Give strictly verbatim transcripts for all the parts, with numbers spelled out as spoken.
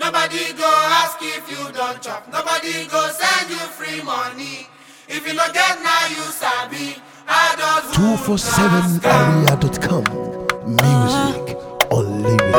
Nobody go ask if you don't chop. Nobody go send you free money. If you no get now, you sabi. two four seven area dot com. Music unlimited.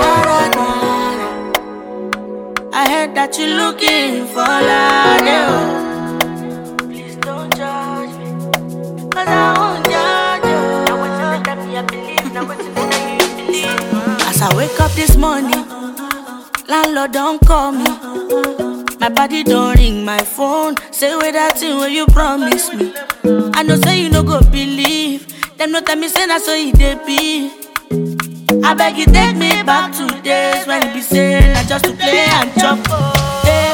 I heard that you're looking for love. Please don't judge me, cause I won't judge you. Now what's it that me I believe? Now what's it that you believe? As I wake up this morning, landlord don't call me. My body don't ring my phone. Say with that thing where you promise me. I know say you no go believe. Them no tell me say that's so it dey be. I beg you take me back to days when it be saying I just to play and chop. Hey.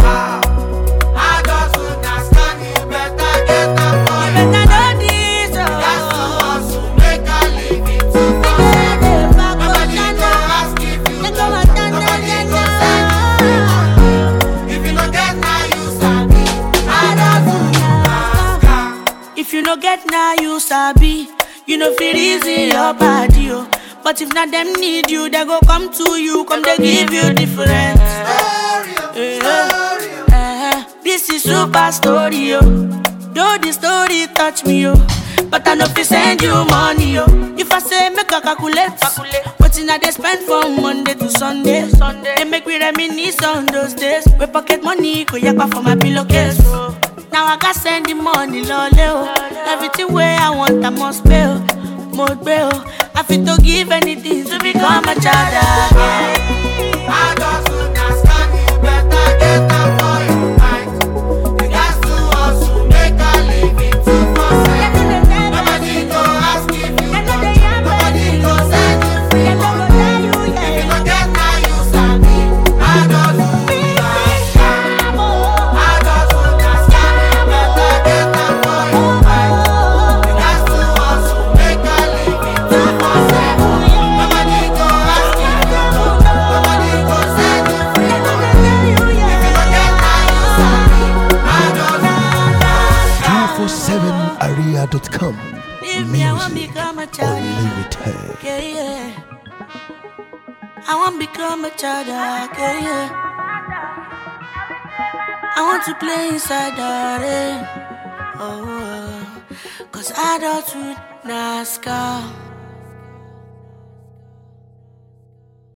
I just wanna scan you better get up for you. Better know this. That's the hustle, make a living to go. Nobody go ask if you don't chop. Nobody go send you free money. If you no get now, you sabi. I just wanna scan. If you no get now, you sabi. You know feel easy your body, oh. But if not them need you, they go come to you, come they give you different. Story, story. Uh, this is super story, yo. Though the story touch me, yo, but I know if send you money, yo. If I say make a calculate, what in I they spend from Monday to Sunday, Sunday. They make me reminisce on those days. We pocket money, go yakpa for my pillowcase. Now I got send the money, loleo. Everything where I want, I must pay. Mode bail. I fit to give anything to become a child again. I just wanna scan you better get up for your mind. You got to hustle, make a living to process. Nobody go ask if you don't chop. Nobody go send you free money. If you no get now, you sabi. I just wanna scan. I just wanna scan you better get up for your mind. You got to hustle, make a living to process. Nobody go ask if you don't chop. Nobody go send you free money. If you no get now, you sabi. I just wanna scan. two four seven area dot com. Leave me, I want Music become a child. unlimited. Yeah, yeah. I want become a child. Yeah, yeah. I want to play inside the rain. Oh, uh, cause I don't with NASCAR.